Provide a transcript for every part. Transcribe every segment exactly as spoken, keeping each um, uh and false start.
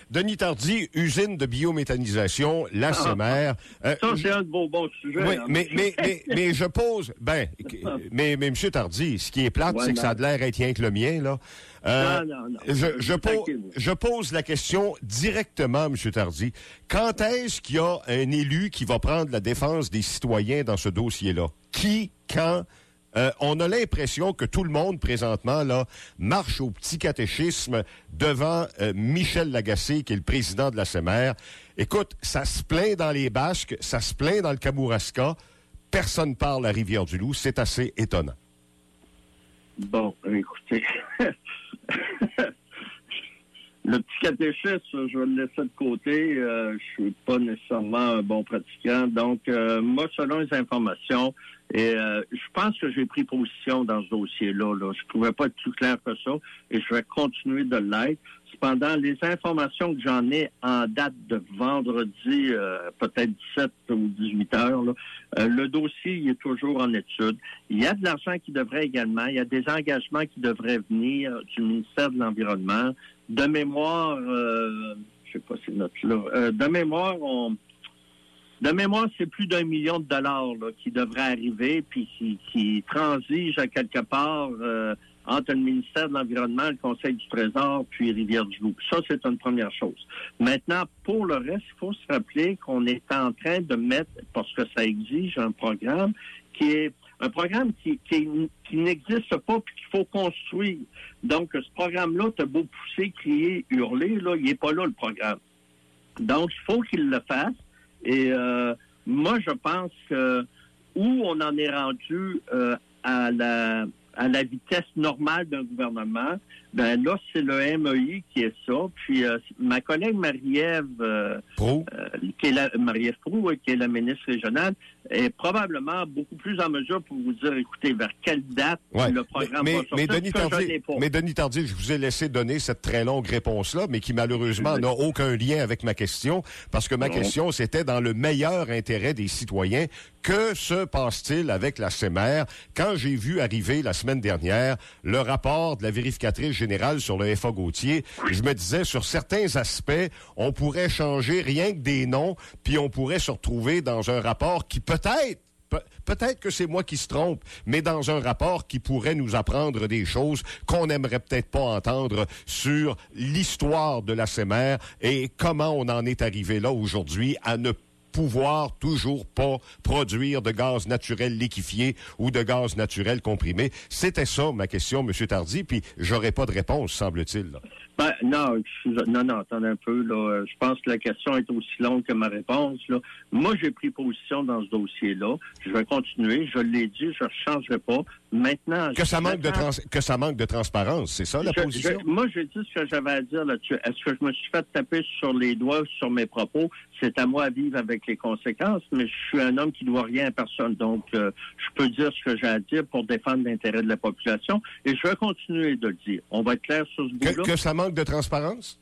Denis Tardy, usine de biométhanisation, la Ah, Sémère. Euh, ça, c'est un de vos bons sujets. Oui, hein, mais, mais, mais, mais je pose... Ben, mais, mais M. Tardy, ce qui est plate, ouais, c'est non. que ça a de l'air être rien que le mien, là. Euh, non, non, non. Je, je, po- Tranquille. je pose la question directement, M. Tardy. Quand est-ce qu'il y a un élu qui va prendre la défense des citoyens dans ce dossier-là? Qui, quand... Euh, on a l'impression que tout le monde, présentement, là, marche au petit catéchisme devant euh, Michel Lagacé, qui est le président de la Sémère. Écoute, ça se plaint dans les Basques, ça se plaint dans le Kamouraska. Personne parle à Rivière-du-Loup. C'est assez étonnant. Bon, écoutez... Le petit catéchisme, je vais le laisser de côté. Euh, je suis pas nécessairement un bon pratiquant. Donc, euh, moi, selon les informations, et euh, je pense que j'ai pris position dans ce dossier-là. Là. Je pouvais pas être plus clair que ça, et je vais continuer de l'être. Cependant, les informations que j'en ai en date de vendredi, euh, peut-être dix-sept ou dix-huit heures, là, euh, le dossier il est toujours en étude. Il y a de l'argent qui devrait également, il y a des engagements qui devraient venir du ministère de l'Environnement. De mémoire, euh, je sais pas ces notes-là, euh, de mémoire, on, de mémoire, c'est plus d'un million de dollars là, qui devrait arriver, puis qui, qui transige à quelque part euh, entre le ministère de l'Environnement, le Conseil du Trésor, puis Rivière-du-Loup. Ça, c'est une première chose. Maintenant, pour le reste, il faut se rappeler qu'on est en train de mettre, parce que ça exige un programme qui est un programme qui, qui, qui n'existe pas puis qu'il faut construire. Donc, ce programme-là, t'as beau pousser, crier, hurler, là, il n'est pas là, le programme. Donc, il faut qu'il le fasse. Et euh, moi, je pense que où on en est rendu euh, à la à la vitesse normale d'un gouvernement, ben là, c'est le M E I qui est ça. Puis euh, ma collègue Marie-Ève euh, Proulx, euh, qui est la Marie-Ève Proulx, qui est la ministre régionale, est probablement beaucoup plus en mesure pour vous dire, écoutez, vers quelle date ouais. le programme mais, va sortir. mais, Denis Tardy, je pas. mais Denis Tardy, je vous ai laissé donner cette très longue réponse-là, mais qui malheureusement n'a aucun lien avec ma question, parce que ma non. question, c'était dans le meilleur intérêt des citoyens. Que se passe-t-il avec la Sémère? Quand j'ai vu arriver la semaine dernière le rapport de la vérificatrice générale sur le F A Gauthier, je me disais, sur certains aspects, on pourrait changer rien que des noms, puis on pourrait se retrouver dans un rapport qui peut-être Pe- peut-être que c'est moi qui se trompe, mais dans un rapport qui pourrait nous apprendre des choses qu'on n'aimerait peut-être pas entendre sur l'histoire de la Sémère et comment on en est arrivé là aujourd'hui à ne pouvoir toujours pas produire de gaz naturel liquéfié ou de gaz naturel comprimé. C'était ça ma question, M. Tardy, puis j'aurais pas de réponse, semble-t-il. Là. Ben, non, non, non, attendez un peu, là. Je pense que la question est aussi longue que ma réponse, là. Moi, j'ai pris position dans ce dossier-là. Je vais continuer. Je l'ai dit, je ne changerai pas. Maintenant... Que ça manque de trans- que ça manque de transparence, c'est ça, la je, position? Je, moi, j'ai dit ce que j'avais à dire là-dessus. Est-ce que je me suis fait taper sur les doigts sur mes propos? C'est à moi à vivre avec les conséquences, mais je suis un homme qui ne doit rien à personne. Donc, euh, je peux dire ce que j'ai à dire pour défendre l'intérêt de la population et je vais continuer de le dire. On va être clair sur ce bout-là. Que, que ça manque de transparence?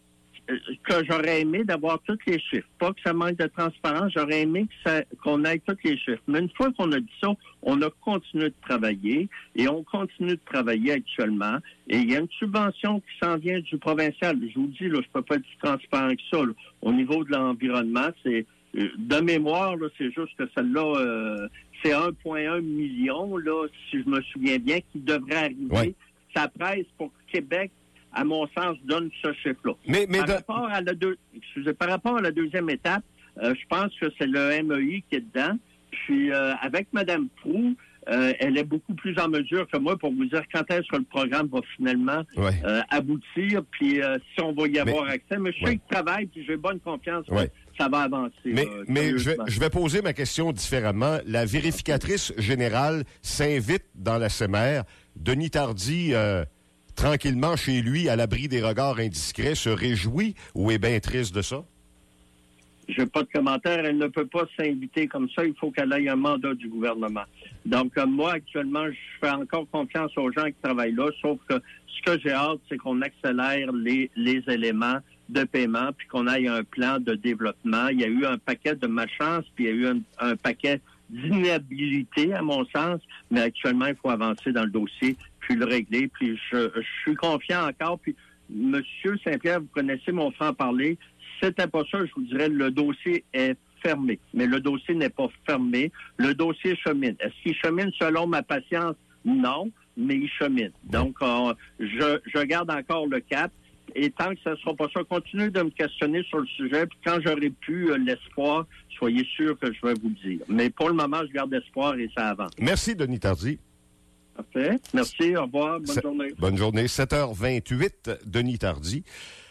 Que j'aurais aimé d'avoir tous les chiffres. Pas que ça manque de transparence, j'aurais aimé que ça, qu'on ait tous les chiffres. Mais une fois qu'on a dit ça, on a continué de travailler et on continue de travailler actuellement. Et il y a une subvention qui s'en vient du provincial. Je vous dis, là, je peux pas être plus transparent que ça. Là. Au niveau de l'environnement, c'est de mémoire, là, c'est juste que celle-là, euh, c'est un virgule un million, là, si je me souviens bien, qui devrait arriver. Ouais. Ça presse pour Québec, à mon sens, donne ce chiffre-là. Mais, mais par, de... rapport à la deux, excusez, par rapport à la deuxième étape, euh, je pense que c'est le M E I qui est dedans. Puis euh, avec Mme Proulx, euh, elle est beaucoup plus en mesure que moi pour vous dire quand est-ce que le programme va finalement ouais. euh, aboutir, puis euh, si on va y avoir mais, accès. Mais je sais ouais. qu'il travaille, puis j'ai bonne confiance que ouais. ça va avancer. Mais, là, mais je, vais, je vais poser ma question différemment. La vérificatrice générale s'invite dans la Sémère. Denis Tardy... Euh, tranquillement chez lui, à l'abri des regards indiscrets, se réjouit ou est bien triste de ça? Je n'ai pas de commentaire. Elle ne peut pas s'inviter comme ça. Il faut qu'elle ait un mandat du gouvernement. Donc, euh, moi, actuellement, je fais encore confiance aux gens qui travaillent là, sauf que ce que j'ai hâte, c'est qu'on accélère les, les éléments de paiement, puis qu'on ait un plan de développement. Il y a eu un paquet de malchance, puis il y a eu un, un paquet d'inhabilité, à mon sens, mais actuellement, il faut avancer dans le dossier, puis le régler, puis je, je suis confiant encore, puis Monsieur Saint-Pierre, vous connaissez mon franc-parler, c'était pas ça, je vous dirais, le dossier est fermé. Mais le dossier n'est pas fermé. Le dossier chemine. Est-ce qu'il chemine selon ma patience? Non, mais il chemine. Donc, euh, je, je garde encore le cap. Et tant que ça ne sera pas ça, continuez de me questionner sur le sujet. Puis quand j'aurai plus euh, l'espoir, soyez sûr que je vais vous le dire. Mais pour le moment, je garde espoir et ça avance. Merci, Denis Tardy. Parfait. Merci. Au revoir. Bonne C'est, journée. Bonne journée. sept heures vingt-huit, Denis Tardy.